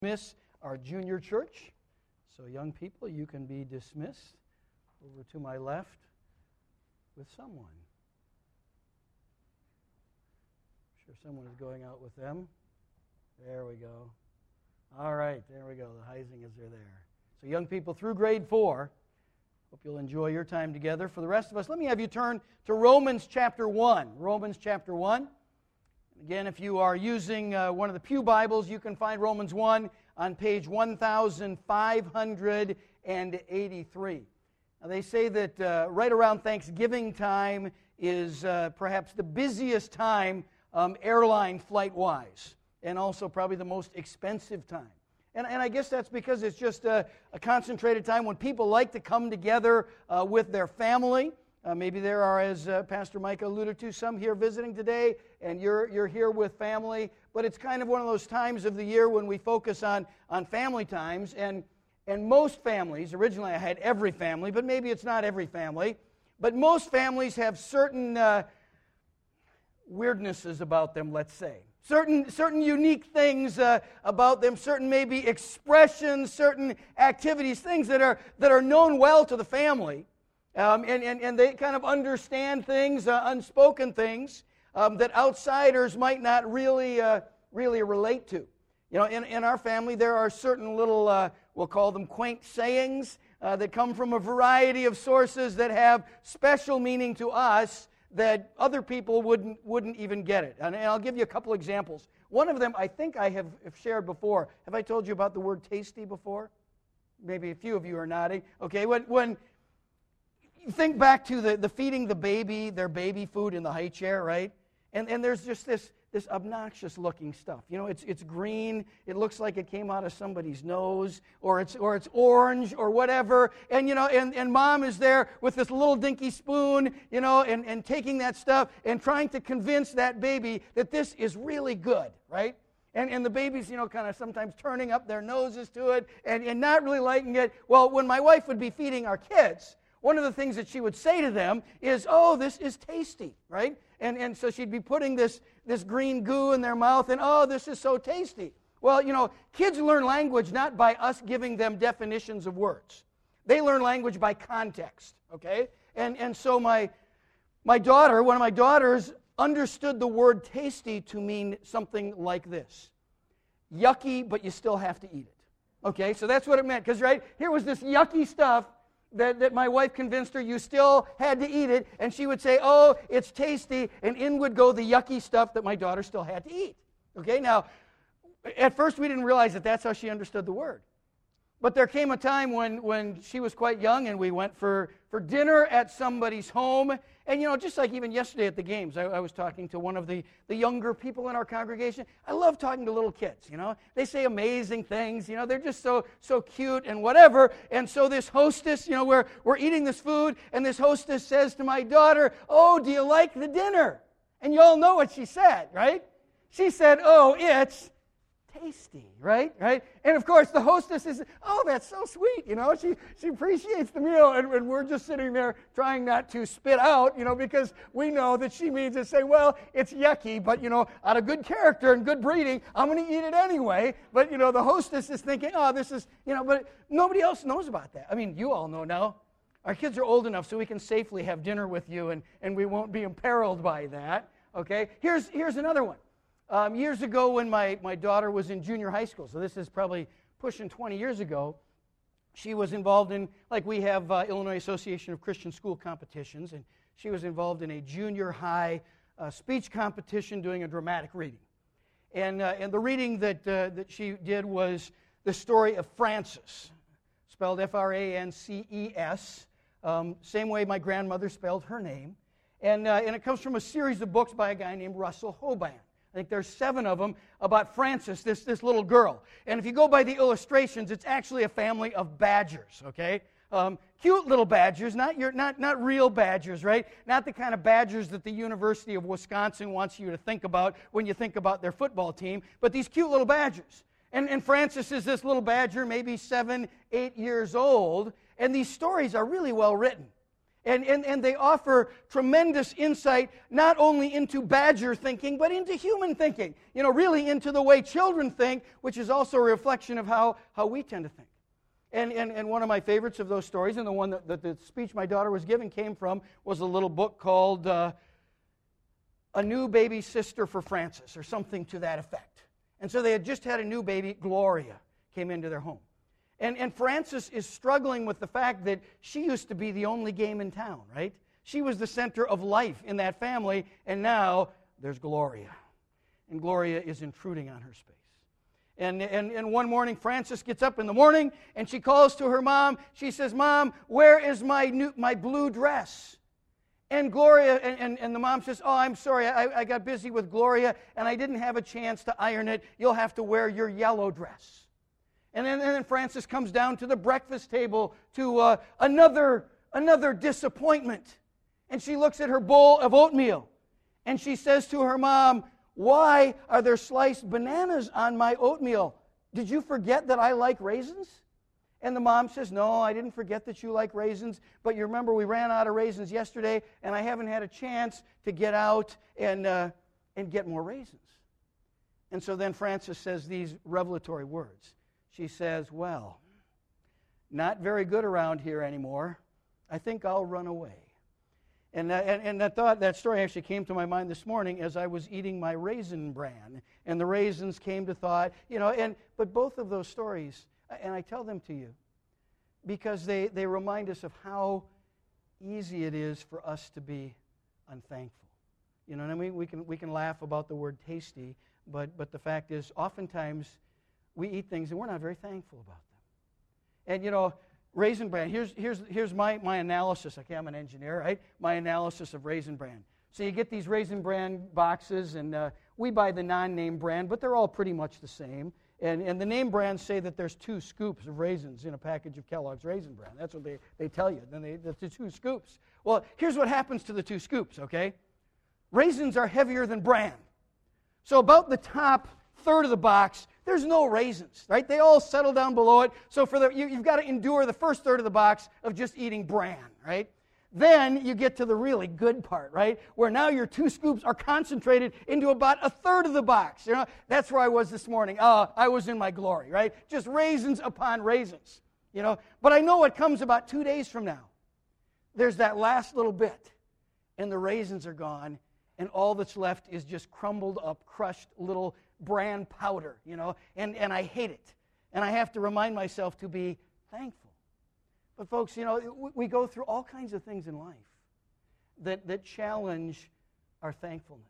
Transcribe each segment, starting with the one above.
Dismiss our junior church. So young people, you can be dismissed over to my left with someone. I'm sure someone is going out with them. There we go. All right, there we go. The Heisingers are there. So young people through grade 4, hope you'll enjoy your time together. For the rest of us, let me have you turn to Romans chapter 1. Romans chapter 1. Again, if you are using one of the Pew Bibles, you can find Romans 1 on page 1583. Now, they say that right around Thanksgiving time is perhaps the busiest time airline flight-wise, and also probably the most expensive time. And I guess that's because it's just a concentrated time when people like to come together with their family. Maybe there are, as Pastor Micah alluded to, some here visiting today, and you're here with family. But it's kind of one of those times of the year when we focus on family times. And most families, originally I had every family, but maybe it's not every family. But most families have certain weirdnesses about them, let's say. Certain unique things about them, certain maybe expressions, certain activities, things that are known well to the family. And they kind of understand things, unspoken things, that outsiders might not really relate to. You know, in our family, there are certain little, we'll call them quaint sayings, that come from a variety of sources that have special meaning to us that other people wouldn't even get it. And I'll give you a couple examples. One of them I think I have shared before. Have I told you about the word tasty before? Maybe a few of you are nodding. Okay, when think back to the feeding the baby their baby food in the high chair, right? And there's just this obnoxious looking stuff. You know, it's green. It looks like it came out of somebody's nose, or it's orange or whatever. And you know, and mom is there with this little dinky spoon, you know, and taking that stuff and trying to convince that baby that this is really good, right? And the baby's, you know, kind of sometimes turning up their noses to it and not really liking it. Well, when my wife would be feeding our kids, one of the things that she would say to them is, "Oh, this is tasty," right? And so she'd be putting this green goo in their mouth, and, "Oh, this is so tasty." Well, you know, kids learn language not by us giving them definitions of words. They learn language by context, okay? And so my daughter, one of my daughters, understood the word tasty to mean something like this: yucky, but you still have to eat it. Okay, so that's what it meant, because right here was this yucky stuff that my wife convinced her you still had to eat it, and she would say, "Oh, it's tasty," and in would go the yucky stuff that my daughter still had to eat. Okay, now, at first we didn't realize that that's how she understood the word. But there came a time when she was quite young, and we went for dinner at somebody's home. And, you know, just like even yesterday at the games, I was talking to one of the younger people in our congregation. I love talking to little kids, you know. They say amazing things, you know. They're just so cute and whatever. And so this hostess, you know, we're eating this food, and this hostess says to my daughter, "Oh, do you like the dinner?" And you all know what she said, right? She said, "Oh, it's tasty," right? And of course, the hostess is, "Oh, that's so sweet," you know. She appreciates the meal, and we're just sitting there trying not to spit out, you know, because we know that she means to say, "Well, it's yucky, but, you know, out of good character and good breeding, I'm going to eat it anyway." But, you know, the hostess is thinking, "Oh, this is," you know, but nobody else knows about that. I mean, you all know now. Our kids are old enough so we can safely have dinner with you, and we won't be imperiled by that, okay? Here's another one. Years ago when my daughter was in junior high school, so this is probably pushing 20 years ago, she was involved in, like we have Illinois Association of Christian School competitions, and she was involved in a junior high speech competition doing a dramatic reading. And the reading that she did was the story of Frances, spelled Frances, same way my grandmother spelled her name. And it comes from a series of books by a guy named Russell Hoban. I think there's 7 of them about Frances, this little girl. And if you go by the illustrations, it's actually a family of badgers, okay? Cute little badgers, not real badgers, right? Not the kind of badgers that the University of Wisconsin wants you to think about when you think about their football team, but these cute little badgers. And Frances is this little badger, maybe 7, 8 years old, and these stories are really well written. And they offer tremendous insight not only into badger thinking, but into human thinking. Really into the way children think, which is also a reflection of how we tend to think. And one of my favorites of those stories, and the one that the speech my daughter was giving came from, was a little book called A New Baby Sister for Frances, or something to that effect. And so they had just had a new baby, Gloria, came into their home. And Frances is struggling with the fact that she used to be the only game in town, right? She was the center of life in that family, and now there's Gloria. And Gloria is intruding on her space. And one morning, Frances gets up in the morning, and she calls to her mom. She says, "Mom, where is my blue dress?" And Gloria, and the mom says, "Oh, I'm sorry, I got busy with Gloria, and I didn't have a chance to iron it. You'll have to wear your yellow dress." And then Frances comes down to the breakfast table to another disappointment. And she looks at her bowl of oatmeal. And she says to her mom, "Why are there sliced bananas on my oatmeal? Did you forget that I like raisins?" And the mom says, "No, I didn't forget that you like raisins. But you remember we ran out of raisins yesterday, and I haven't had a chance to get out and get more raisins." And so then Frances says these revelatory words. She says, "Well, not very good around here anymore. I think I'll run away." And that story actually came to my mind this morning as I was eating my Raisin Bran, and the raisins came to thought, but both of those stories, and I tell them to you because they remind us of how easy it is for us to be unthankful. You know what I mean? We can laugh about the word tasty, but the fact is, oftentimes we eat things and we're not very thankful about them. And Raisin Bran, here's my analysis. Okay, I'm an engineer, right? My analysis of Raisin Bran. So you get these Raisin Bran boxes, and we buy the non-name brand, but they're all pretty much the same. And the name brands say that there's 2 scoops of raisins in a package of Kellogg's Raisin Bran. That's what they tell you. Then that's the 2 scoops. Well, here's what happens to the 2 scoops, okay? Raisins are heavier than bran. So about the top third of the box, there's no raisins, right? They all settle down below it. So you've got to endure the first third of the box of just eating bran, right? Then you get to the really good part, right? Where now your 2 scoops are concentrated into about a third of the box. That's where I was this morning. I was in my glory, right? Just raisins upon raisins, But I know what comes about 2 days from now. There's that last little bit, and the raisins are gone, and all that's left is just crumbled up, crushed little bran powder, and I hate it. And I have to remind myself to be thankful. But folks, we go through all kinds of things in life that challenge our thankfulness.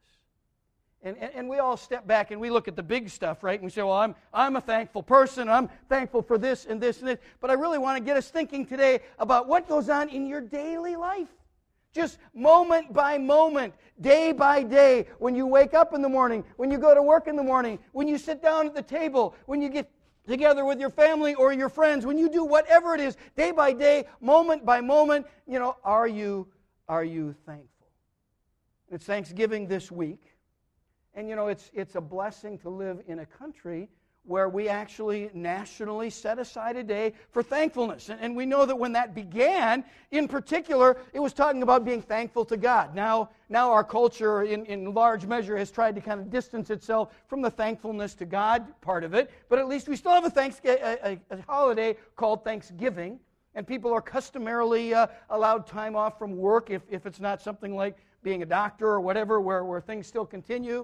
And we all step back and we look at the big stuff, right? And we say, well, I'm a thankful person. I'm thankful for this and this and this. But I really want to get us thinking today about what goes on in your daily life. Just moment by moment, day by day, when you wake up in the morning, when you go to work in the morning, when you sit down at the table, when you get together with your family or your friends, when you do whatever it is, day by day, moment by moment, are you thankful? It's Thanksgiving this week, and it's a blessing to live in a country where we actually nationally set aside a day for thankfulness. And we know that when that began, in particular, it was talking about being thankful to God. Now our culture, in large measure, has tried to kind of distance itself from the thankfulness to God part of it, but at least we still have a holiday called Thanksgiving, and people are customarily allowed time off from work if it's not something like being a doctor or whatever, where things still continue.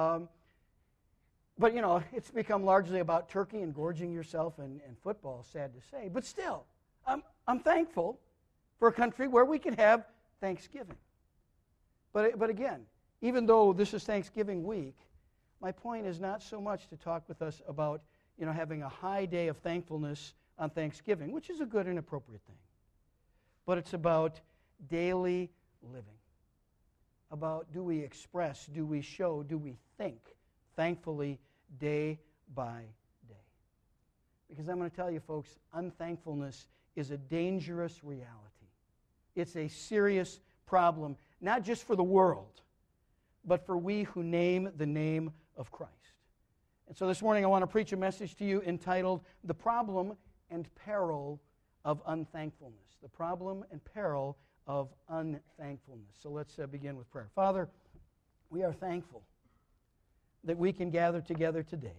But, it's become largely about turkey and gorging yourself and football, sad to say. But still, I'm thankful for a country where we can have Thanksgiving. But again, even though this is Thanksgiving week, my point is not so much to talk with us about, having a high day of thankfulness on Thanksgiving, which is a good and appropriate thing. But it's about daily living. About do we express, do we show, do we think thankfully day by day. Because I'm going to tell you, folks, unthankfulness is a dangerous reality. It's a serious problem, not just for the world, but for we who name the name of Christ. And so this morning I want to preach a message to you entitled, The Problem and Peril of Unthankfulness. The Problem and Peril of unthankfulness. So let's begin with prayer. Father, we are thankful that we can gather together today.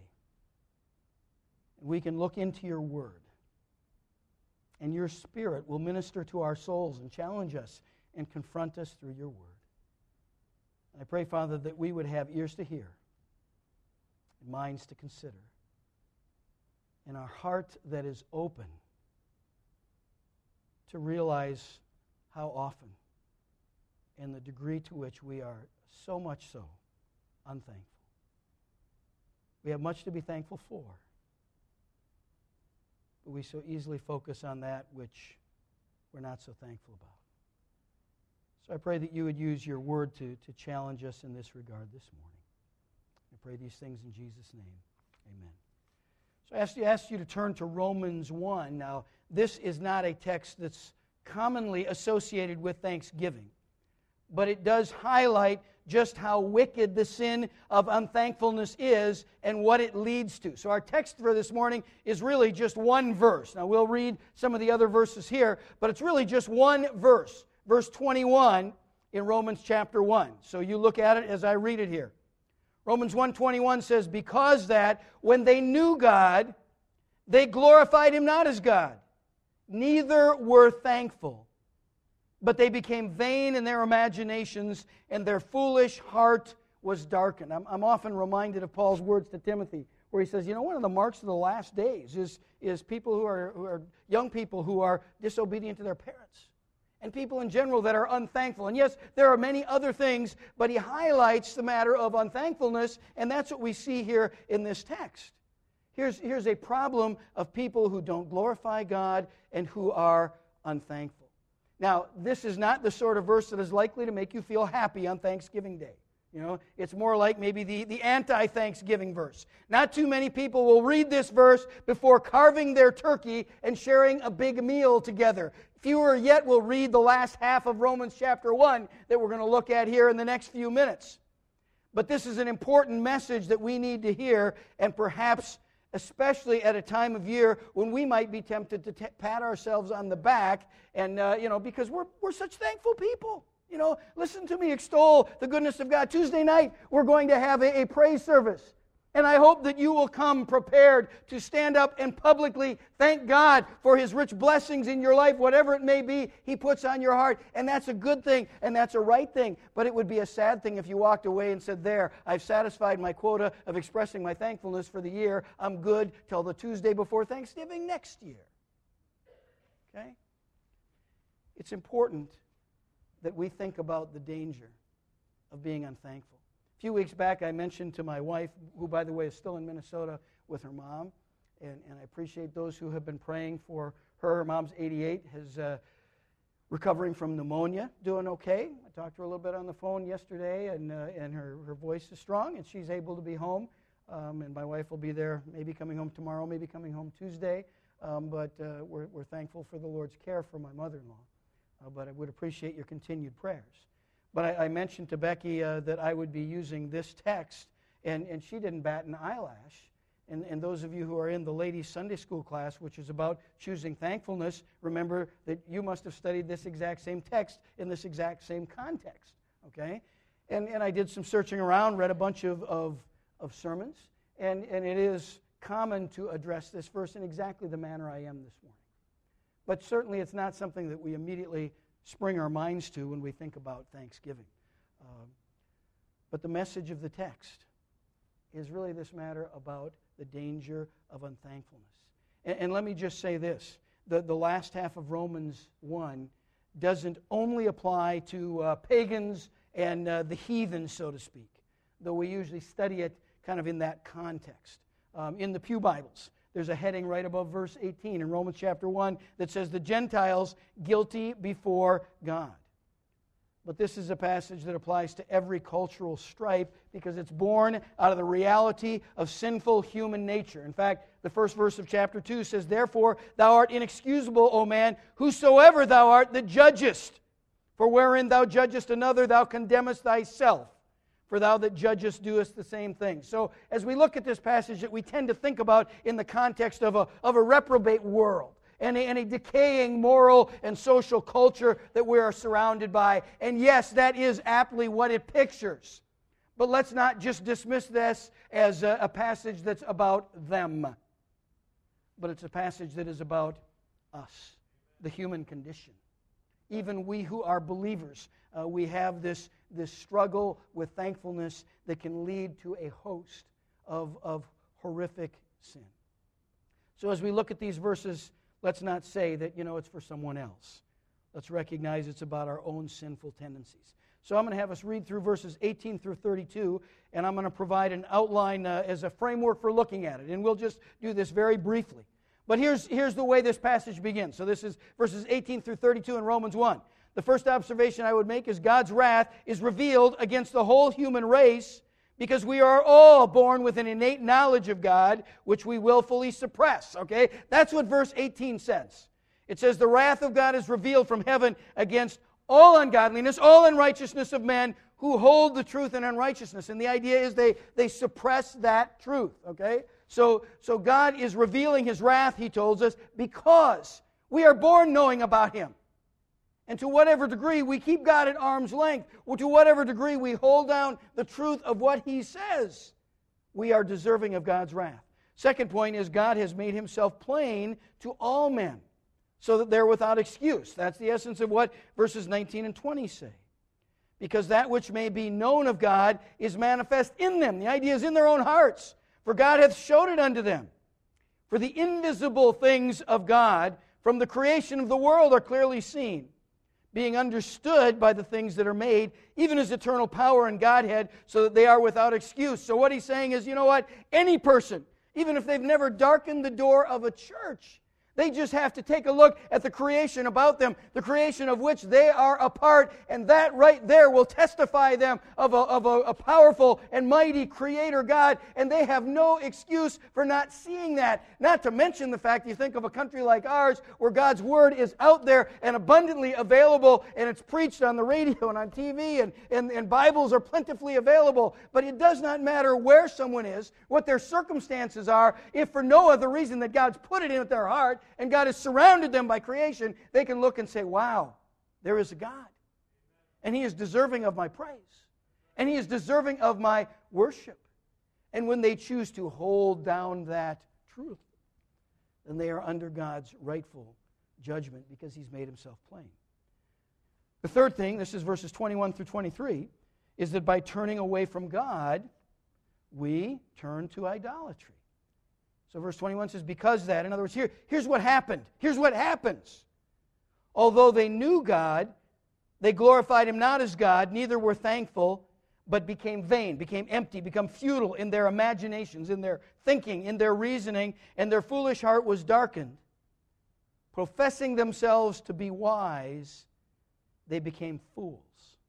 We can look into your word. And your Spirit will minister to our souls and challenge us and confront us through your word. And I pray, Father, that we would have ears to hear and minds to consider and a heart that is open to realize how often and the degree to which we are so much so unthankful. We have much to be thankful for, but we so easily focus on that which we're not so thankful about. So I pray that you would use your word to challenge us in this regard this morning. I pray these things in Jesus' name. Amen. So I asked you to turn to Romans 1. Now, this is not a text that's commonly associated with Thanksgiving, but it does highlight just how wicked the sin of unthankfulness is and what it leads to. So our text for this morning is really just one verse. Now we'll read some of the other verses here, but it's really just one verse. Verse 21 in Romans chapter 1. So you look at it as I read it here. Romans 1:21 says, because that when they knew God, they glorified Him not as God, neither were thankful. But they became vain in their imaginations, and their foolish heart was darkened. I'm often reminded of Paul's words to Timothy, where he says, one of the marks of the last days is people who are young people who are disobedient to their parents, and people in general that are unthankful. And yes, there are many other things, but he highlights the matter of unthankfulness, and that's what we see here in this text. Here's a problem of people who don't glorify God and who are unthankful. Now, this is not the sort of verse that is likely to make you feel happy on Thanksgiving Day. It's more like maybe the anti-Thanksgiving verse. Not too many people will read this verse before carving their turkey and sharing a big meal together. Fewer yet will read the last half of Romans chapter 1 that we're going to look at here in the next few minutes. But this is an important message that we need to hear, and perhaps especially at a time of year when we might be tempted to pat ourselves on the back, and because we're such thankful people. Listen to me extol the goodness of God. Tuesday night we're going to have a praise service, and I hope that you will come prepared to stand up and publicly thank God for His rich blessings in your life, whatever it may be He puts on your heart, and that's a good thing, and that's a right thing. But it would be a sad thing if you walked away and said, there, I've satisfied my quota of expressing my thankfulness for the year. I'm good till the Tuesday before Thanksgiving next year. Okay? It's important that we think about the danger of being unthankful. A few weeks back, I mentioned to my wife, who, by the way, is still in Minnesota with her mom, and I appreciate those who have been praying for her. Her mom's 88, is recovering from pneumonia, doing okay. I talked to her a little bit on the phone yesterday, and her voice is strong, and she's able to be home. And my wife will be there, maybe coming home tomorrow, maybe coming home Tuesday. But we're thankful for the Lord's care for my mother-in-law. But I would appreciate your continued prayers. But I mentioned to Becky that I would be using this text, and she didn't bat an eyelash. And those of you who are in the ladies' Sunday school class, which is about choosing thankfulness, remember that you must have studied this exact same text in this exact same context. Okay? And I did some searching around, read a bunch of sermons, and it is common to address this verse in exactly the manner I am this morning. But certainly it's not something that we immediately spring our minds to when we think about Thanksgiving. But the message of the text is really this matter about the danger of unthankfulness. And let me just say this. The last half of Romans 1 doesn't only apply to pagans and the heathen, so to speak, though we usually study it kind of in that context. In the Pew Bibles, there's a heading right above verse 18 in Romans chapter 1 that says, the Gentiles guilty before God. But this is a passage that applies to every cultural stripe because it's born out of the reality of sinful human nature. In fact, the first verse of chapter 2 says, therefore thou art inexcusable, O man, whosoever thou art that judgest. For wherein thou judgest another, thou condemnest thyself. For thou that judgest doest the same thing. So as we look at this passage that we tend to think about in the context of a reprobate world, and a decaying moral and social culture that we are surrounded by. And yes, that is aptly what it pictures. But let's not just dismiss this as a passage that's about them. But it's a passage that is about us, the human condition. Even we who are believers, we have this struggle with thankfulness that can lead to a host of horrific sin. So as we look at these verses, let's not say that, it's for someone else. Let's recognize it's about our own sinful tendencies. So I'm going to have us read through verses 18 through 32, and I'm going to provide an outline as a framework for looking at it. And we'll just do this very briefly. But here's the way this passage begins. So this is verses 18 through 32 in Romans 1. The first observation I would make is God's wrath is revealed against the whole human race because we are all born with an innate knowledge of God, which we willfully suppress. Okay? That's what verse 18 says. It says, the wrath of God is revealed from heaven against all ungodliness, all unrighteousness of men who hold the truth in unrighteousness. And the idea is they suppress that truth. Okay? So God is revealing His wrath, He tells us, because we are born knowing about Him. And to whatever degree we keep God at arm's length, or to whatever degree we hold down the truth of what He says, we are deserving of God's wrath. Second point is God has made Himself plain to all men, so that they're without excuse. That's the essence of what verses 19 and 20 say. Because that which may be known of God is manifest in them. The idea is in their own hearts. For God hath showed it unto them. For the invisible things of God from the creation of the world are clearly seen, being understood by the things that are made, even His eternal power and Godhead, so that they are without excuse. So what he's saying is, any person, even if they've never darkened the door of a church, they just have to take a look at the creation about them, the creation of which they are a part, and that right there will testify them of a powerful and mighty Creator God, and they have no excuse for not seeing that. Not to mention the fact, you think of a country like ours, where God's Word is out there and abundantly available, and it's preached on the radio and on TV, and Bibles are plentifully available, but it does not matter where someone is, what their circumstances are, if for no other reason that God's put it in their heart, and God has surrounded them by creation, they can look and say, wow, there is a God. And He is deserving of my praise. And He is deserving of my worship. And when they choose to hold down that truth, then they are under God's rightful judgment because He's made Himself plain. The third thing, this is verses 21 through 23, is that by turning away from God, we turn to idolatry. So verse 21 says, because that, in other words, here's what happened. Here's what happens. Although they knew God, they glorified Him not as God, neither were thankful, but became vain, became empty, become futile in their imaginations, in their thinking, in their reasoning, and their foolish heart was darkened. Professing themselves to be wise, they became fools,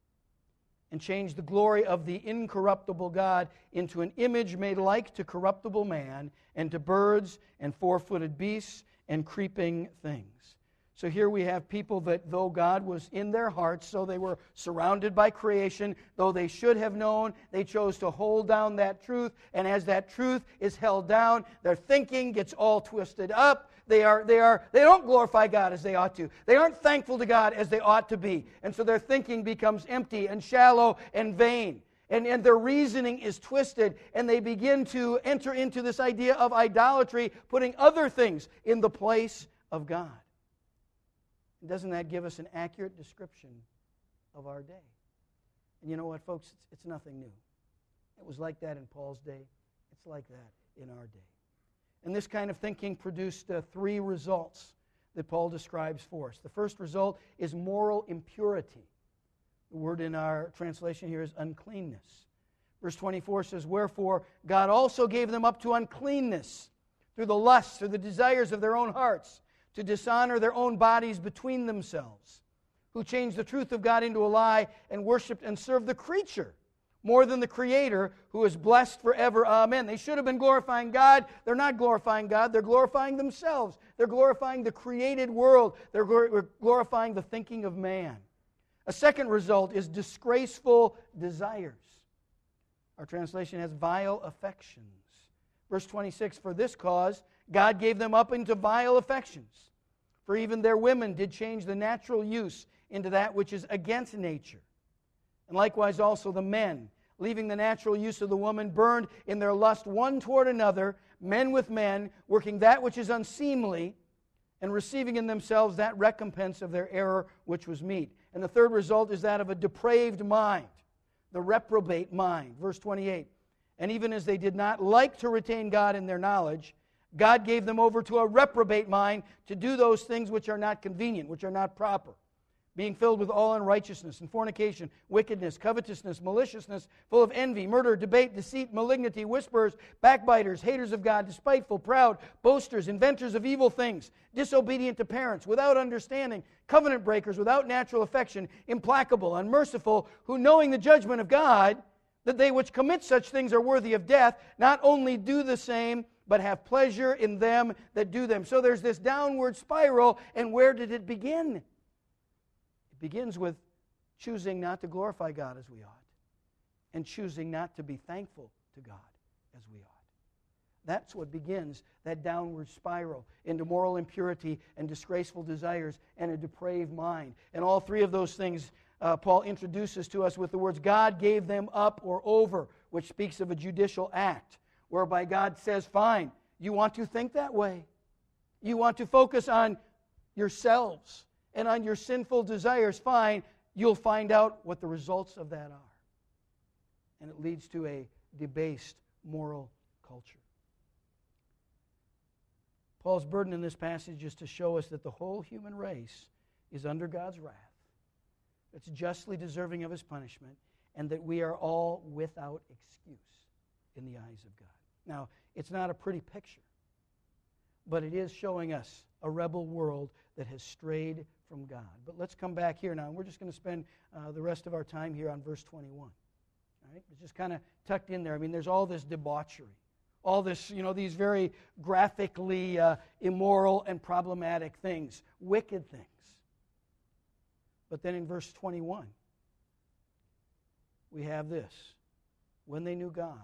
and changed the glory of the incorruptible God into an image made like to corruptible man, and to birds and four-footed beasts and creeping things. So here we have people that, though God was in their hearts, so they were surrounded by creation, though they should have known, they chose to hold down that truth, and as that truth is held down, their thinking gets all twisted up. They don't glorify God as they ought to. They aren't thankful to God as they ought to be. And so their thinking becomes empty and shallow and vain. And their reasoning is twisted, and they begin to enter into this idea of idolatry, putting other things in the place of God. Doesn't that give us an accurate description of our day? And you know what, folks? It's nothing new. It was like that in Paul's day. It's like that in our day. And this kind of thinking produced three results that Paul describes for us. The first result is moral impurity. The word in our translation here is uncleanness. Verse 24 says, wherefore God also gave them up to uncleanness through the lusts, through the desires of their own hearts, to dishonor their own bodies between themselves, who changed the truth of God into a lie and worshiped and served the creature more than the Creator, who is blessed forever. Amen. They should have been glorifying God. They're not glorifying God. They're glorifying themselves. They're glorifying the created world. They're glorifying the thinking of man. A second result is disgraceful desires. Our translation has vile affections. Verse 26, for this cause God gave them up into vile affections. For even their women did change the natural use into that which is against nature. And likewise also the men, leaving the natural use of the woman, burned in their lust one toward another, men with men, working that which is unseemly, and receiving in themselves that recompense of their error which was meet. And the third result is that of a depraved mind, the reprobate mind. Verse 28, and even as they did not like to retain God in their knowledge, God gave them over to a reprobate mind to do those things which are not convenient, which are not proper, being filled with all unrighteousness and fornication, wickedness, covetousness, maliciousness, full of envy, murder, debate, deceit, malignity, whisperers, backbiters, haters of God, despiteful, proud, boasters, inventors of evil things, disobedient to parents, without understanding, covenant breakers, without natural affection, implacable, unmerciful, who knowing the judgment of God, that they which commit such things are worthy of death, not only do the same, but have pleasure in them that do them. So there's this downward spiral, and where did it begin? It begins with choosing not to glorify God as we ought, and choosing not to be thankful to God as we ought. That's what begins that downward spiral into moral impurity and disgraceful desires and a depraved mind. And all three of those things Paul introduces to us with the words, God gave them up or over, which speaks of a judicial act, whereby God says, fine, you want to think that way. You want to focus on yourselves and on your sinful desires, fine, you'll find out what the results of that are. And it leads to a debased moral culture. Paul's burden in this passage is to show us that the whole human race is under God's wrath. It's justly deserving of His punishment, and that we are all without excuse in the eyes of God. Now, it's not a pretty picture, but it is showing us a rebel world that has strayed from God. But let's come back here now, and we're just going to spend the rest of our time here on verse 21. All right? It's just kind of tucked in there. I mean, there's all this debauchery, all this, these very graphically immoral and problematic things, wicked things. But then in verse 21, we have this. When they knew God,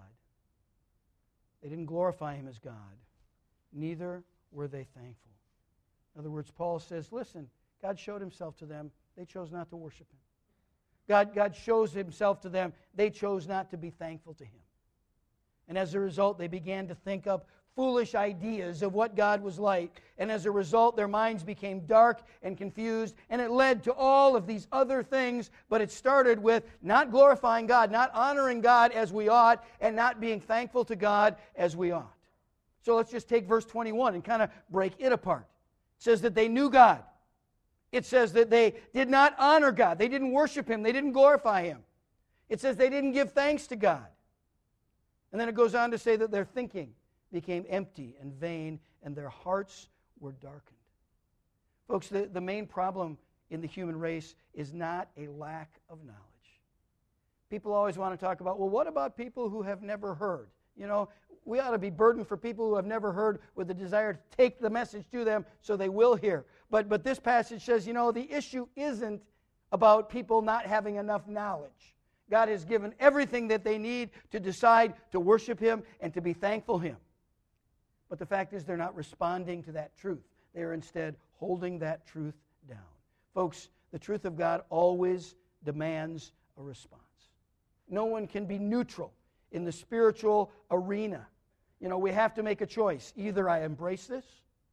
they didn't glorify Him as God, neither were they thankful. In other words, Paul says, listen, God showed Himself to them. They chose not to worship Him. God shows Himself to them. They chose not to be thankful to Him. And as a result, they began to think up foolish ideas of what God was like. And as a result, their minds became dark and confused, and it led to all of these other things. But it started with not glorifying God, not honoring God as we ought, and not being thankful to God as we ought. So let's just take verse 21 and kind of break it apart. It says that they knew God. It says that they did not honor God. They didn't worship Him. They didn't glorify Him. It says they didn't give thanks to God. And then it goes on to say that their thinking became empty and vain, and their hearts were darkened. Folks, the main problem in the human race is not a lack of knowledge. People always want to talk about, well, what about people who have never heard? We ought to be burdened for people who have never heard with the desire to take the message to them so they will hear. But this passage says, the issue isn't about people not having enough knowledge. God has given everything that they need to decide to worship Him and to be thankful Him. But the fact is they're not responding to that truth. They are instead holding that truth down. Folks, the truth of God always demands a response. No one can be neutral in the spiritual arena. We have to make a choice. Either I embrace this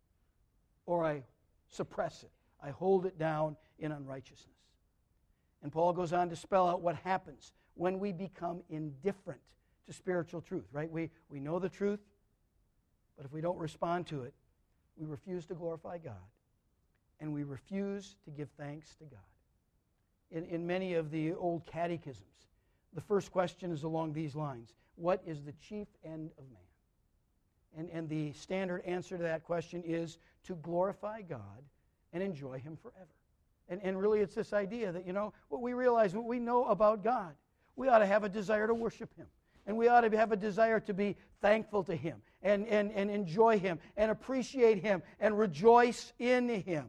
or I suppress it. I hold it down in unrighteousness. And Paul goes on to spell out what happens when we become indifferent to spiritual truth, right? We know the truth, but if we don't respond to it, we refuse to glorify God, and we refuse to give thanks to God. In many of the old catechisms, the first question is along these lines: what is the chief end of man? And the standard answer to that question is to glorify God and enjoy Him forever. And really it's this idea that, what we realize, what we know about God, we ought to have a desire to worship Him. And we ought to have a desire to be thankful to Him and enjoy Him and appreciate Him and rejoice in Him.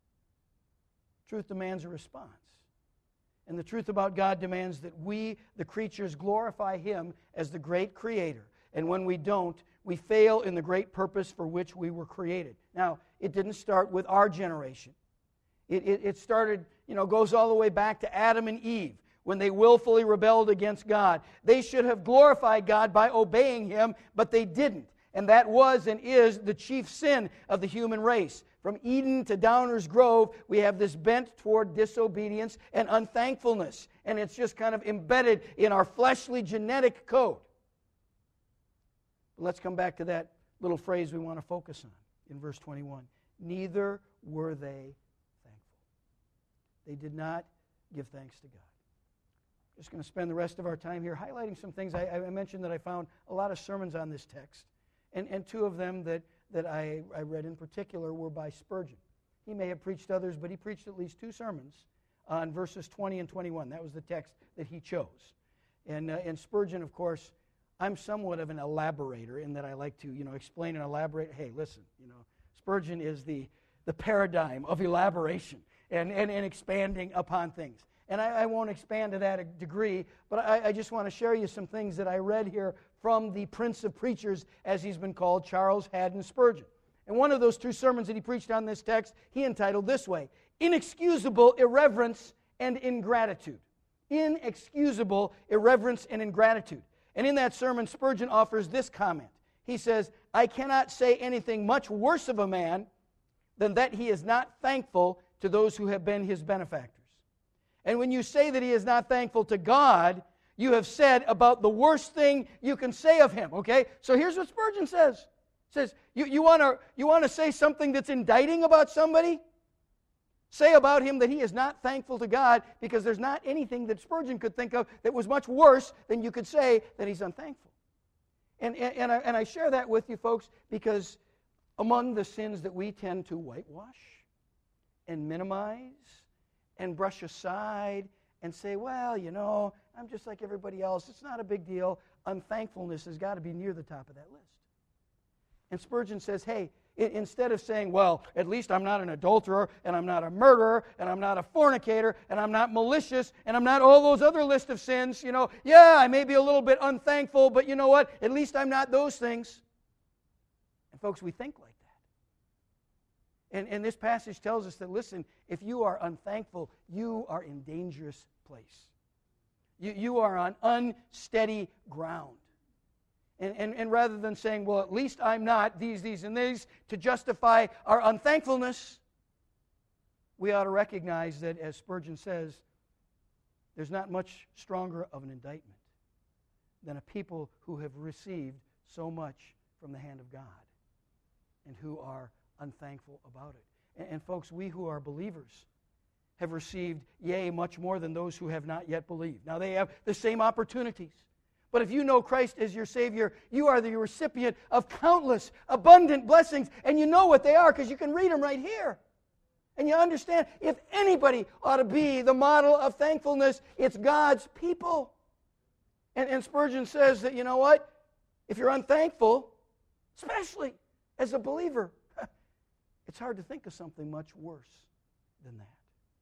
Truth demands a response. And the truth about God demands that we, the creatures, glorify Him as the great Creator. And when we don't, we fail in the great purpose for which we were created. Now, it didn't start with our generation. It started, goes all the way back to Adam and Eve when they willfully rebelled against God. They should have glorified God by obeying Him, but they didn't. And that was and is the chief sin of the human race. From Eden to Downers Grove, we have this bent toward disobedience and unthankfulness. And it's just kind of embedded in our fleshly genetic code. Let's come back to that little phrase we want to focus on in verse 21. Neither were they thankful. They did not give thanks to God. Just going to spend the rest of our time here highlighting some things. I mentioned that I found a lot of sermons on this text. And two of them that I read in particular were by Spurgeon. He may have preached others, but he preached at least two sermons on verses 20 and 21. That was the text that he chose. And Spurgeon, of course, I'm somewhat of an elaborator in that I like to, explain and elaborate. Hey, listen, Spurgeon is the paradigm of elaboration and expanding upon things. And I won't expand to that degree, but I just want to share you some things that I read here from the Prince of Preachers, as he's been called, Charles Haddon Spurgeon. And one of those two sermons that he preached on this text, he entitled this way, Inexcusable Irreverence and Ingratitude. Inexcusable irreverence and ingratitude. And in that sermon, Spurgeon offers this comment. He says, I cannot say anything much worse of a man than that he is not thankful to those who have been his benefactors. And when you say that he is not thankful to God, you have said about the worst thing you can say of him, okay? So here's what Spurgeon says. He says, you want to say something that's indicting about somebody? Say about him that he is not thankful to God, because there's not anything that Spurgeon could think of that was much worse than you could say that he's unthankful. And I share that with you, folks, because among the sins that we tend to whitewash and minimize and brush aside and say, well, I'm just like everybody else. It's not a big deal. Unthankfulness has got to be near the top of that list. And Spurgeon says, hey, instead of saying, well, at least I'm not an adulterer, and I'm not a murderer, and I'm not a fornicator, and I'm not malicious, and I'm not all those other list of sins, yeah, I may be a little bit unthankful, but you know what? At least I'm not those things. And folks, we think like that. And this passage tells us that, listen, if you are unthankful, you are in dangerous place. You are on unsteady ground. And rather than saying, well, at least I'm not these, and these, to justify our unthankfulness, we ought to recognize that, as Spurgeon says, there's not much stronger of an indictment than a people who have received so much from the hand of God and who are unthankful about it. And folks, we who are believers have received, yea, much more than those who have not yet believed. Now, they have the same opportunities. But if you know Christ as your Savior, you are the recipient of countless, abundant blessings, and you know what they are because you can read them right here. And you understand, if anybody ought to be the model of thankfulness, it's God's people. And Spurgeon says that, you know what? If you're unthankful, especially as a believer, it's hard to think of something much worse than that.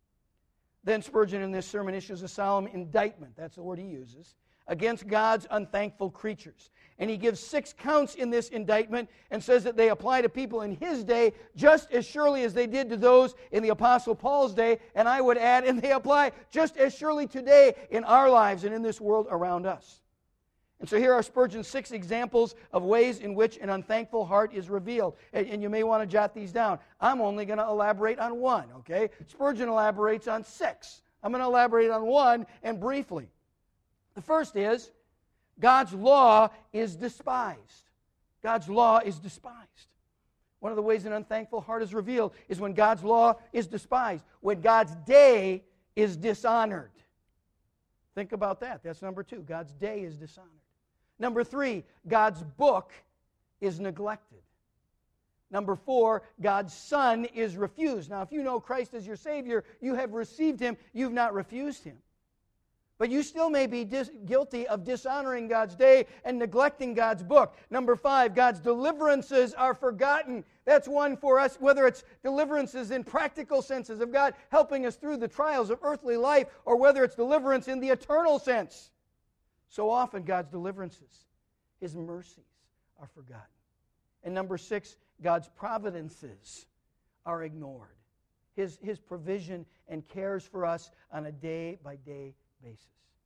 Then Spurgeon in this sermon issues a solemn indictment, that's the word he uses, against God's unthankful creatures. And he gives 6 counts in this indictment and says that they apply to people in his day just as surely as they did to those in the Apostle Paul's day, and I would add, and they apply just as surely today in our lives and in this world around us. And so here are Spurgeon's 6 examples of ways in which an unthankful heart is revealed. And you may want to jot these down. I'm only going to elaborate on 1, okay? Spurgeon elaborates on 6. I'm going to elaborate on 1 and briefly. The first is, God's law is despised. God's law is despised. One of the ways an unthankful heart is revealed is when God's law is despised, when God's day is dishonored. Think about that. That's number 2. God's day is dishonored. Number 3, God's book is neglected. Number 4, God's Son is refused. Now, if you know Christ as your Savior, you have received Him, you've not refused Him. But you still may be guilty of dishonoring God's day and neglecting God's book. Number 5, God's deliverances are forgotten. That's one for us, whether it's deliverances in practical senses of God helping us through the trials of earthly life, or whether it's deliverance in the eternal sense. So often God's deliverances, His mercies, are forgotten. And number 6, God's providences are ignored. His provision and cares for us on a day-by-day basis.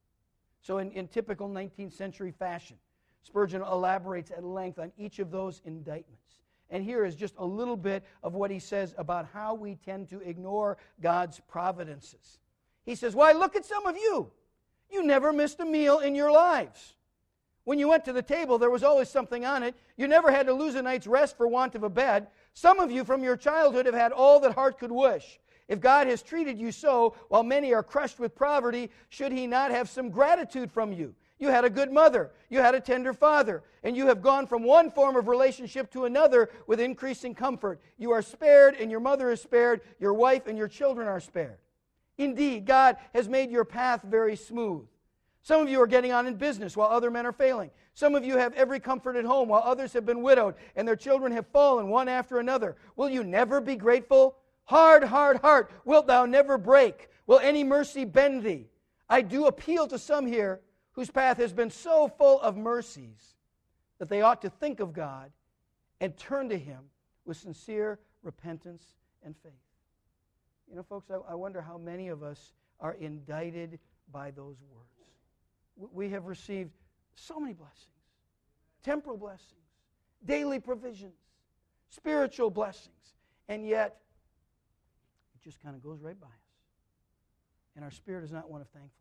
So in typical 19th century fashion, Spurgeon elaborates at length on each of those indictments. And here is just a little bit of what he says about how we tend to ignore God's providences. He says, why, look at some of you. You never missed a meal in your lives. When you went to the table, there was always something on it. You never had to lose a night's rest for want of a bed. Some of you from your childhood have had all that heart could wish. If God has treated you so, while many are crushed with poverty, should He not have some gratitude from you? You had a good mother, you had a tender father, and you have gone from one form of relationship to another with increasing comfort. You are spared, and your mother is spared, your wife and your children are spared. Indeed, God has made your path very smooth. Some of you are getting on in business while other men are failing. Some of you have every comfort at home while others have been widowed and their children have fallen one after another. Will you never be grateful? Hard, hard heart, wilt thou never break? Will any mercy bend thee? I do appeal to some here whose path has been so full of mercies that they ought to think of God and turn to Him with sincere repentance and faith. You know, folks, I wonder how many of us are indicted by those words. We have received so many blessings, temporal blessings, daily provisions, spiritual blessings, and yet it just kind of goes right by us. And our spirit is not one of thankfulness.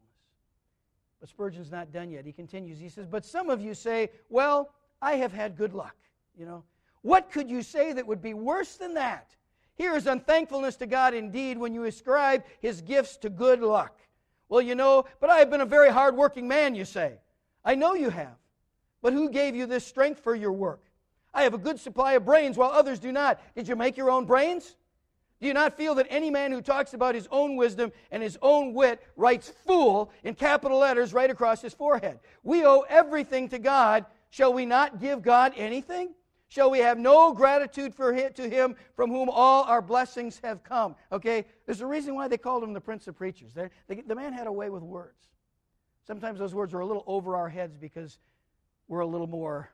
But Spurgeon's not done yet. He continues. He says, but some of you say, well, I have had good luck. You know, what could you say that would be worse than that? Here is unthankfulness to God indeed when you ascribe His gifts to good luck. Well, you know, but I have been a very hard-working man, you say. I know you have. But who gave you this strength for your work? I have a good supply of brains while others do not. Did you make your own brains? Do you not feel that any man who talks about his own wisdom and his own wit writes fool in capital letters right across his forehead? We owe everything to God. Shall we not give God anything? Shall we have no gratitude to Him from whom all our blessings have come? Okay, there's a reason why they called Him the Prince of Preachers. The man had a way with words. Sometimes those words are a little over our heads because we're a little more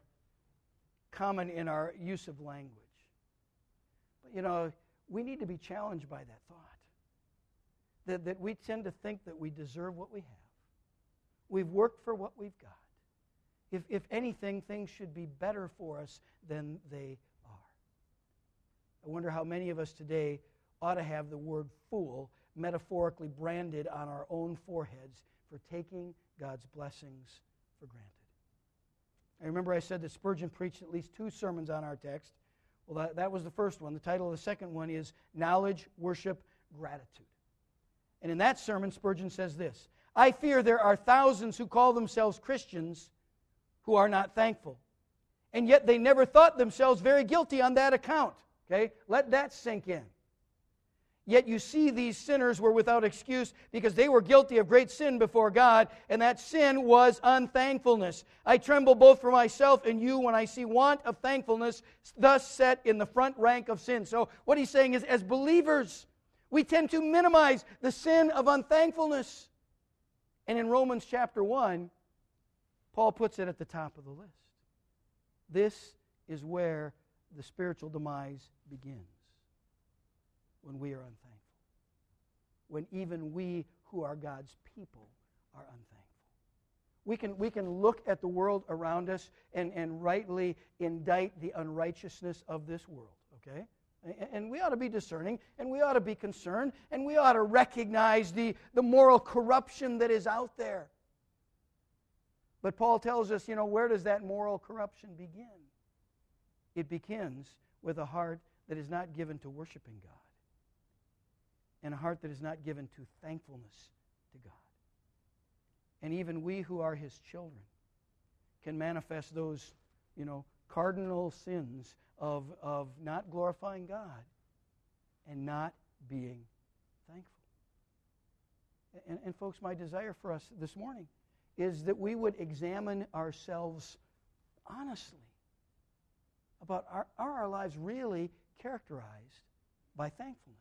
common in our use of language. But, you know, we need to be challenged by that thought. That we tend to think that we deserve what we have. We've worked for what we've got. If anything, things should be better for us than they are. I wonder how many of us today ought to have the word fool metaphorically branded on our own foreheads for taking God's blessings for granted. I remember I said that Spurgeon preached at least 2 sermons on our text. Well, that was the first one. The title of the second one is Knowledge, Worship, Gratitude. And in that sermon, Spurgeon says this, I fear there are thousands who call themselves Christians who are not thankful. And yet they never thought themselves very guilty on that account. Okay? Let that sink in. Yet you see these sinners were without excuse because they were guilty of great sin before God, and that sin was unthankfulness. I tremble both for myself and you when I see want of thankfulness thus set in the front rank of sin. So what he's saying is, as believers, we tend to minimize the sin of unthankfulness. And in Romans chapter 1, Paul puts it at the top of the list. This is where the spiritual demise begins. When we are unthankful. When even we who are God's people are unthankful. We can look at the world around us and rightly indict the unrighteousness of this world, okay? And we ought to be discerning, and we ought to be concerned, and we ought to recognize the moral corruption that is out there. But Paul tells us, you know, where does that moral corruption begin? It begins with a heart that is not given to worshiping God and a heart that is not given to thankfulness to God. And even we who are His children can manifest those, you know, cardinal sins of not glorifying God and not being thankful. And folks, my desire for us this morning is that we would examine ourselves honestly about are our lives really characterized by thankfulness.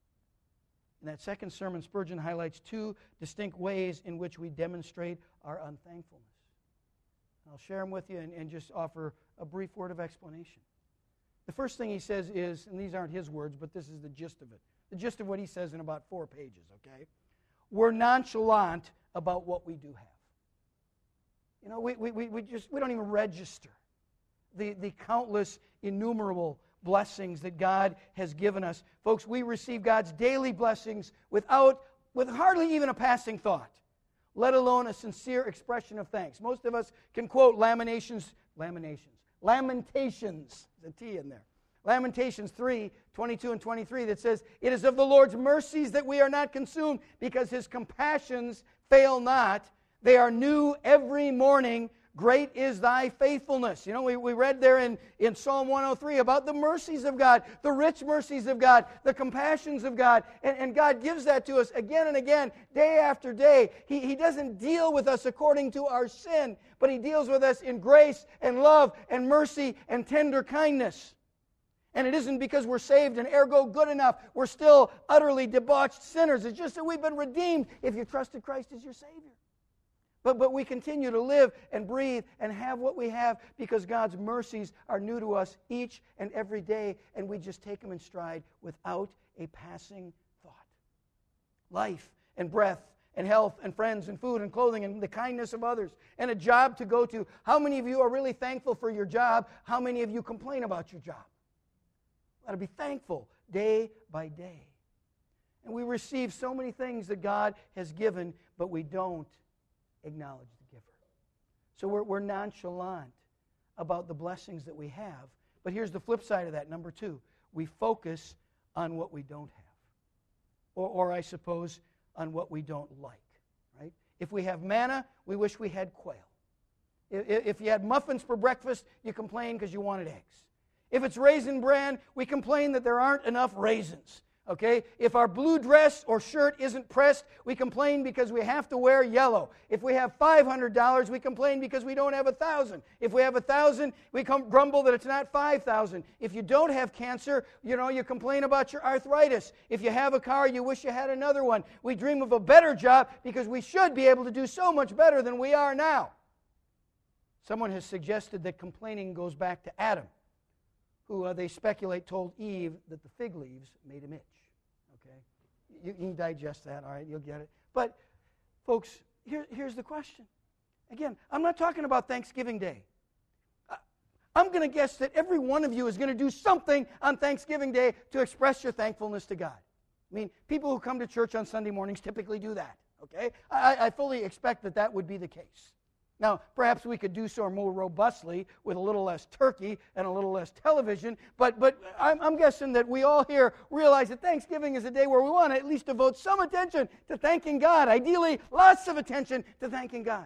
In that second sermon, Spurgeon highlights 2 distinct ways in which we demonstrate our unthankfulness. I'll share them with you and just offer a brief word of explanation. The first thing he says is, and these aren't his words, but this is the gist of it. The gist of what he says in about 4 pages, okay? We're nonchalant about what we do have. You know, we don't even register the countless, innumerable blessings that God has given us. Folks, we receive God's daily blessings with hardly even a passing thought, let alone a sincere expression of thanks. Most of us can quote Lamentations, the T in there. Lamentations 3:22 and 23 that says, "It is of the Lord's mercies that we are not consumed, because his compassions fail not. They are new every morning. Great is thy faithfulness." You know, we read there in Psalm 103 about the mercies of God, the rich mercies of God, the compassions of God. And God gives that to us again and again, day after day. He doesn't deal with us according to our sin, but he deals with us in grace and love and mercy and tender kindness. And it isn't because we're saved and ergo good enough. We're still utterly debauched sinners. It's just that we've been redeemed if you trusted Christ as your Savior. But we continue to live and breathe and have what we have because God's mercies are new to us each and every day, and we just take them in stride without a passing thought. Life and breath and health and friends and food and clothing and the kindness of others and a job to go to. How many of you are really thankful for your job? How many of you complain about your job? Got to be thankful day by day. And we receive so many things that God has given, but we don't acknowledge the giver. So we're nonchalant about the blessings that we have. But here's the flip side of that, number 2. We focus on what we don't have. Or I suppose, on what we don't like. Right? If we have manna, we wish we had quail. If you had muffins for breakfast, you complain because you wanted eggs. If it's raisin bran, we complain that there aren't enough raisins. Okay? If our blue dress or shirt isn't pressed, we complain because we have to wear yellow. If we have $500, we complain because we don't have $1,000. If we have $1,000, we grumble that it's not $5,000. If you don't have cancer, you complain about your arthritis. If you have a car, you wish you had another one. We dream of a better job because we should be able to do so much better than we are now. Someone has suggested that complaining goes back to Adam, who they speculate told Eve that the fig leaves made him itch. Okay? You can digest that, all right? You'll get it. But, folks, here's the question. Again, I'm not talking about Thanksgiving Day. I'm going to guess that every one of you is going to do something on Thanksgiving Day to express your thankfulness to God. I mean, people who come to church on Sunday mornings typically do that, okay? I fully expect that would be the case. Now, perhaps we could do so more robustly with a little less turkey and a little less television, but I'm guessing that we all here realize that Thanksgiving is a day where we want to at least devote some attention to thanking God, ideally lots of attention to thanking God.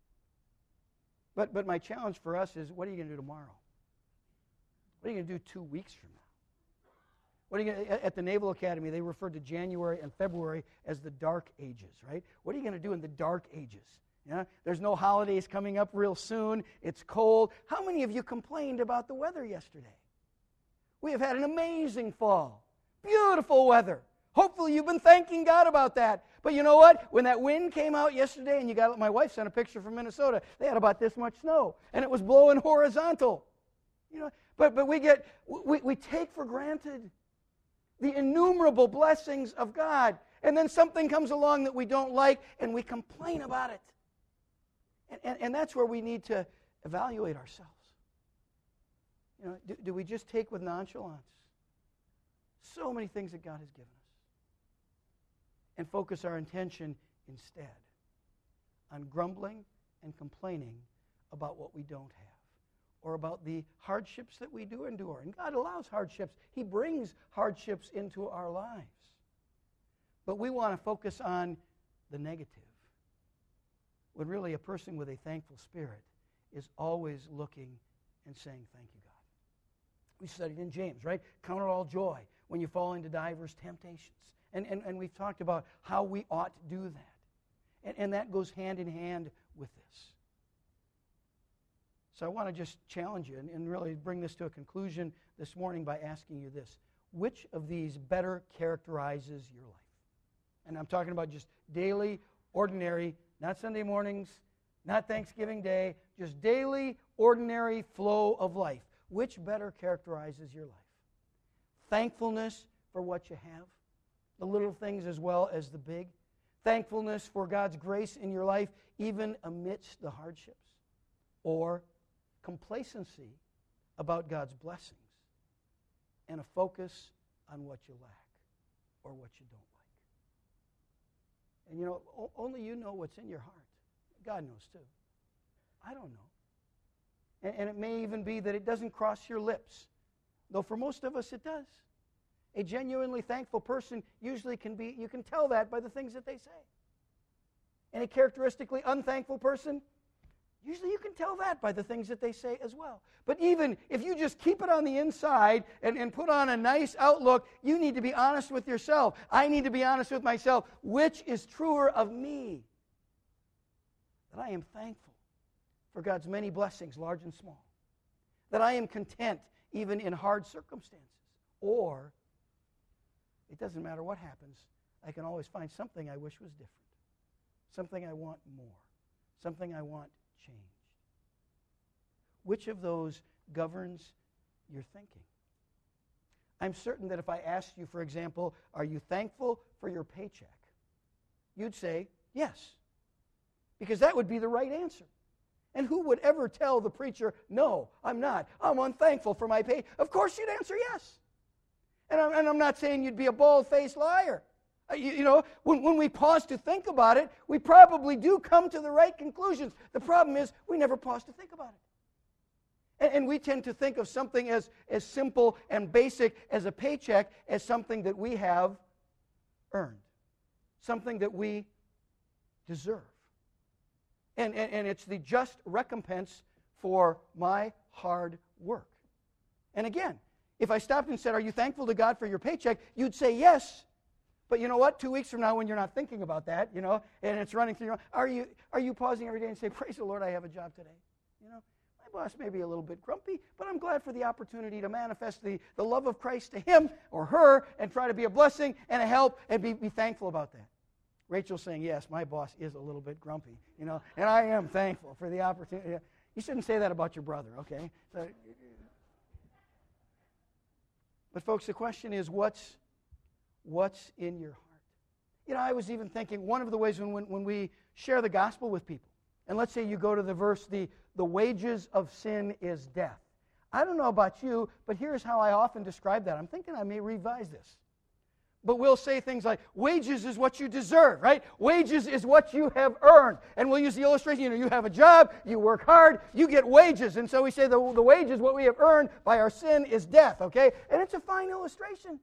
But my challenge for us is, what are you going to do tomorrow? What are you going to do 2 weeks from now? What are you at the Naval Academy, they referred to January and February as the dark ages, right? What are you going to do in the dark ages? Yeah? There's no holidays coming up real soon. It's cold. How many of you complained about the weather yesterday? We have had an amazing fall. Beautiful weather. Hopefully you've been thanking God about that. But you know what? When that wind came out yesterday, and my wife sent a picture from Minnesota, they had about this much snow, and it was blowing horizontal. But we take for granted the innumerable blessings of God, and then something comes along that we don't like, and we complain about it. And that's where we need to evaluate ourselves. Do we just take with nonchalance so many things that God has given us and focus our attention instead on grumbling and complaining about what we don't have or about the hardships that we do endure? And God allows hardships. He brings hardships into our lives. But we want to focus on the negative, when really a person with a thankful spirit is always looking and saying, "Thank you, God." We studied in James, right? Count it all joy when you fall into divers temptations. And we've talked about how we ought to do that. And that goes hand in hand with this. So I want to just challenge you and really bring this to a conclusion this morning by asking you this. Which of these better characterizes your life? And I'm talking about just daily, ordinary, not Sunday mornings, Not Thanksgiving Day, just daily, ordinary flow of life. Which better characterizes your life? Thankfulness for what you have, the little things as well as the big. Thankfulness for God's grace in your life, even amidst the hardships. Or complacency about God's blessings and a focus on what you lack or what you don't like. And you know, only you know what's in your heart. God knows too. I don't know. And it may even be that it doesn't cross your lips, though for most of us it does. A genuinely thankful person usually can be, you can tell that by the things that they say. And a characteristically unthankful person, usually you can tell that by the things that they say as well. But even if you just keep it on the inside and put on a nice outlook, you need to be honest with yourself. I need to be honest with myself. Which is truer of me? That I am thankful for God's many blessings, large and small. That I am content even in hard circumstances. Or, it doesn't matter what happens, I can always find something I wish was different. Something I want more. Something I want changed. Which of those governs your thinking? I'm certain that if I asked you, for example, are you thankful for your paycheck? You'd say, yes. Because that would be the right answer. And who would ever tell the preacher, no, I'm not. I'm unthankful for my pay? Of course you'd answer yes. And I'm not saying you'd be a bald-faced liar. You know, when we pause to think about it, we probably do come to the right conclusions. The problem is we never pause to think about it. And we tend to think of something as simple and basic as a paycheck as something that we have earned, something that we deserve. And it's the just recompense for my hard work. And again, if I stopped and said, are you thankful to God for your paycheck? You'd say yes. But you know what? 2 weeks from now when you're not thinking about that, you know, and it's running through your mind, are you pausing every day and say, praise the Lord, I have a job today? You know, my boss may be a little bit grumpy, but I'm glad for the opportunity to manifest the love of Christ to him or her and try to be a blessing and a help and be thankful about that. Rachel's saying, yes, my boss is a little bit grumpy, you know, and I am thankful for the opportunity. You shouldn't say that about your brother, okay? But folks, the question is, what's in your heart? You know, I was even thinking, one of the ways when we share the gospel with people, and let's say you go to the verse, the wages of sin is death. I don't know about you, but here's how I often describe that. I'm thinking I may revise this. But we'll say things like, wages is what you deserve, right? Wages is what you have earned. And we'll use the illustration, you know, you have a job, you work hard, you get wages. And so we say the wages, what we have earned by our sin is death, okay? And it's a fine illustration.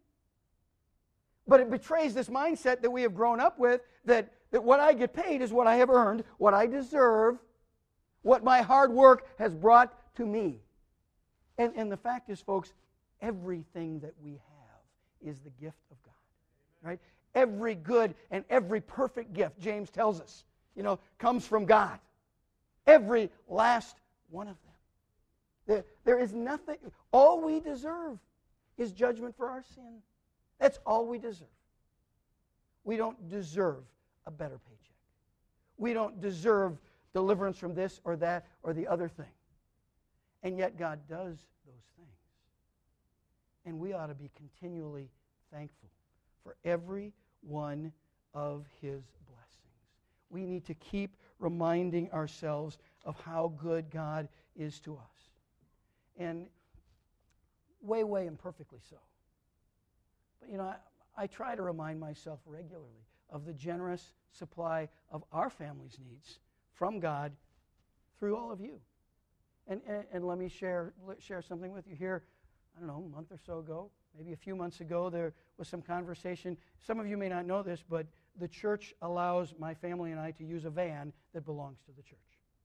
But it betrays this mindset that we have grown up with, that what I get paid is what I have earned, what I deserve, what my hard work has brought to me. And the fact is, folks, everything that we have is the gift of God. Right? Every good and every perfect gift, James tells us, you know, comes from God. Every last one of them. There is nothing, all we deserve is judgment for our sin. That's all we deserve. We don't deserve a better paycheck. We don't deserve deliverance from this or that or the other thing. And yet God does those things. And we ought to be continually thankful for every one of his blessings. We need to keep reminding ourselves of how good God is to us. And way imperfectly so. But you know, I try to remind myself regularly of the generous supply of our family's needs from God through all of you. And let me share something with you here. I don't know, a month or so ago, maybe a few months ago, there was some conversation. Some of you may not know this, but the church allows my family and I to use a van that belongs to the church.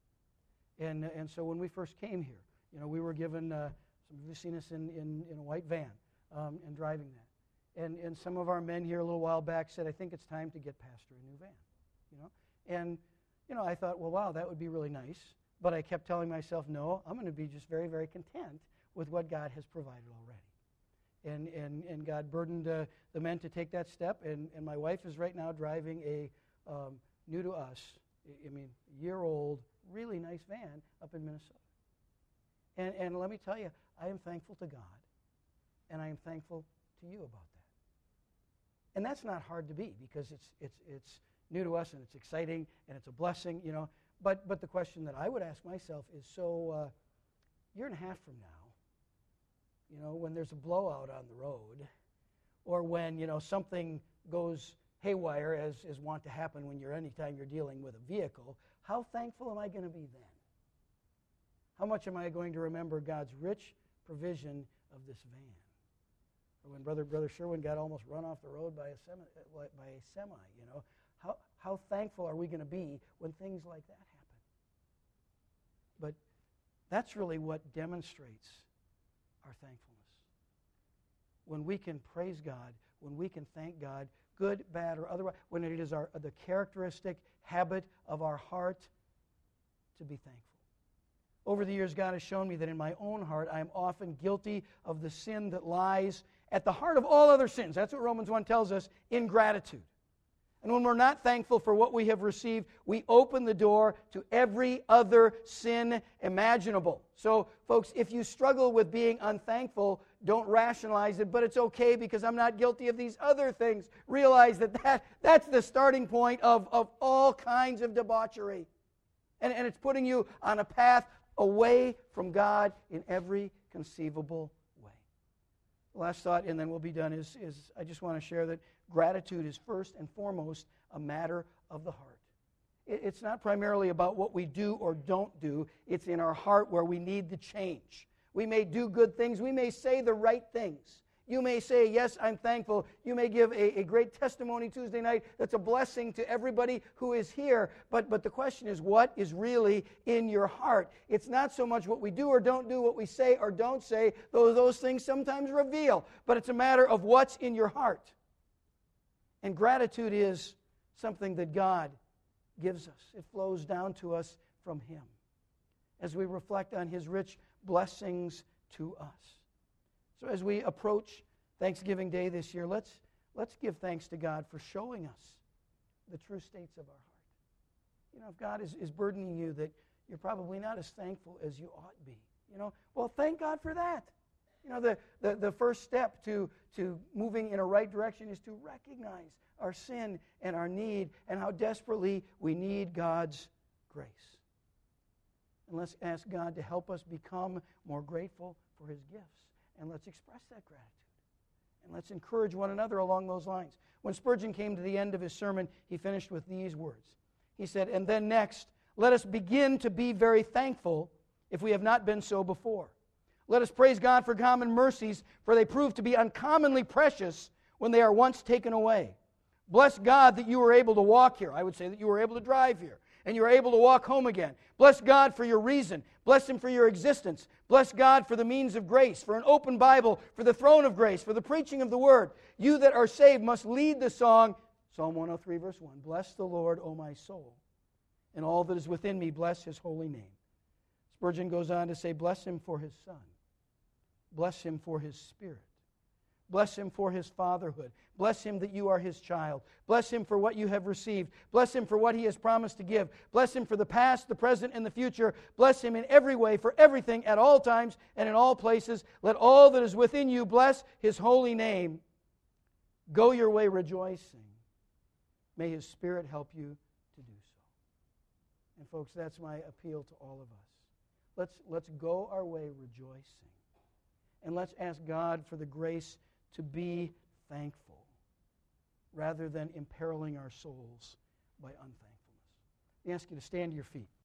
And so when we first came here, you know, we were given, some of you have seen us in a white van and driving that. And some of our men here a little while back said, I think it's time to get Pastor a new van. You know? And, you know, I thought, well, wow, that would be really nice. But I kept telling myself, no, I'm going to be just very, very content with what God has provided already. And God burdened the men to take that step. And my wife is right now driving a new to us, I mean, year-old, really nice van up in Minnesota. And let me tell you, I am thankful to God, and I am thankful to you about that. And that's not hard to be, because it's new to us, and it's exciting, and it's a blessing, you know. But the question that I would ask myself is, so year and a half from now, you know, when there's a blowout on the road, or when, you know, something goes haywire, as is wont to happen anytime you're dealing with a vehicle, how thankful am I going to be then? How much am I going to remember God's rich provision of this van? Or when Brother Sherwin got almost run off the road by a semi, you know, how thankful are we going to be when things like that happen? But that's really what demonstrates our thankfulness. When we can praise God, when we can thank God, good, bad, or otherwise, when it is the characteristic habit of our heart to be thankful. Over the years, God has shown me that in my own heart, I am often guilty of the sin that lies at the heart of all other sins. That's what Romans 1 tells us, ingratitude. And when we're not thankful for what we have received, we open the door to every other sin imaginable. So, folks, if you struggle with being unthankful, don't rationalize it, but it's okay because I'm not guilty of these other things. Realize that's the starting point of all kinds of debauchery. And it's putting you on a path away from God in every conceivable way. The last thought, and then we'll be done, is I just want to share that gratitude is first and foremost a matter of the heart. It's not primarily about what we do or don't do. It's in our heart where we need the change. We may do good things. We may say the right things. You may say, yes, I'm thankful. You may give a great testimony Tuesday night that's a blessing to everybody who is here. But the question is, what is really in your heart? It's not so much what we do or don't do, what we say or don't say, though those things sometimes reveal. But it's a matter of what's in your heart. And gratitude is something that God gives us. It flows down to us from Him as we reflect on His rich blessings to us. So as we approach Thanksgiving Day this year, let's give thanks to God for showing us the true states of our heart. You know, if God is burdening you that you're probably not as thankful as you ought be, you know, well, thank God for that. You know, the first step to moving in a right direction is to recognize our sin and our need and how desperately we need God's grace. And let's ask God to help us become more grateful for His gifts. And let's express that gratitude. And let's encourage one another along those lines. When Spurgeon came to the end of his sermon, he finished with these words. He said, and then next, let us begin to be very thankful if we have not been so before. Let us praise God for common mercies, for they prove to be uncommonly precious when they are once taken away. Bless God that you were able to walk here. I would say that you were able to drive here, and you were able to walk home again. Bless God for your reason. Bless Him for your existence. Bless God for the means of grace, for an open Bible, for the throne of grace, for the preaching of the Word. You that are saved must lead the song, Psalm 103, verse 1, bless the Lord, O my soul, and all that is within me, bless His holy name. Spurgeon goes on to say, bless Him for His Son. Bless Him for His Spirit. Bless Him for His fatherhood. Bless Him that you are His child. Bless Him for what you have received. Bless Him for what He has promised to give. Bless Him for the past, the present, and the future. Bless Him in every way, for everything, at all times, and in all places. Let all that is within you bless His holy name. Go your way rejoicing. May His Spirit help you to do so. And folks, that's my appeal to all of us. Let's go our way rejoicing. And let's ask God for the grace to be thankful rather than imperiling our souls by unthankfulness. I ask you to stand to your feet.